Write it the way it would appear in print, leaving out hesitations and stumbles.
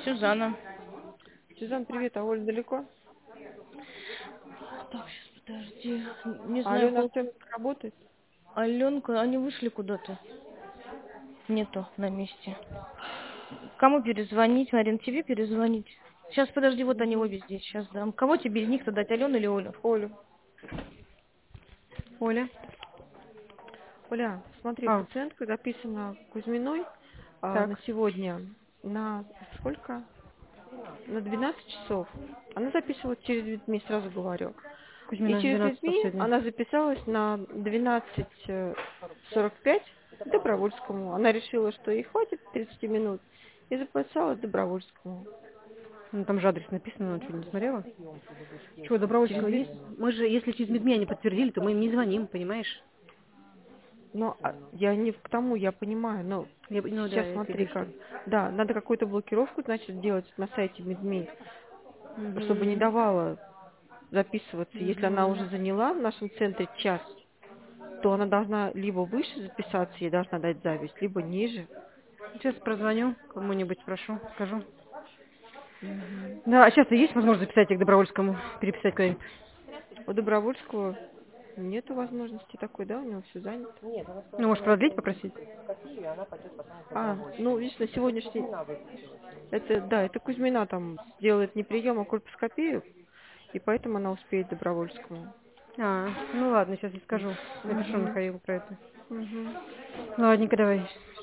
Сюзанна. Сюзан, привет, а Оля далеко? Так, сейчас подожди. Не А знаю, Алена Артеменко работает? Аленка, они вышли куда-то. Нету на месте. Кому перезвонить, Марин, тебе перезвонить? Сейчас, подожди, вот они Угу. обе здесь. Сейчас дам. Кого тебе из них-то дать, Алену или Олю? Олю. Оля. Оля, смотри, А, пациентка записана Кузьминой на так. сегодня на сколько? На 12 часов. Она записывалась через Людьми, сразу говорю. И Кузьмина, через 12 Людьми сегодня. она записалась на 12:45 Добровольскому. Она решила, что ей хватит 30 минут, и записалась Добровольскому. Ну, там же адрес написан, она что, не смотрела? Чего, Добровольского Через Люд- есть? Мы же, если через МИДМИ они подтвердили, то мы им не звоним, понимаешь? Но я не к тому, я понимаю, но Ну да, сейчас я смотри тебе как. что. Да, надо какую-то блокировку, значит, делать на сайте МИДМИ, чтобы не Угу. давала записываться. Если она Угу. уже заняла в нашем центре час, то она должна либо выше записаться, ей должна дать запись, либо ниже. Сейчас прозвоню кому-нибудь, спрошу, скажу. Мгм. Да, а сейчас есть возможность записать их к Добровольскому, переписать куда-нибудь? У Добровольского нету возможности такой, да, у него все занято. Ну, может, продлить попросить? Ну, видишь, на сегодняшний... Это, да, это Кузьмина там делает не прием, а кольпоскопию, и поэтому она успеет Добровольскому. А, ну ладно, сейчас я скажу. Напишу Мгм. Михаилу про это. Мгм. Ладненько, давай.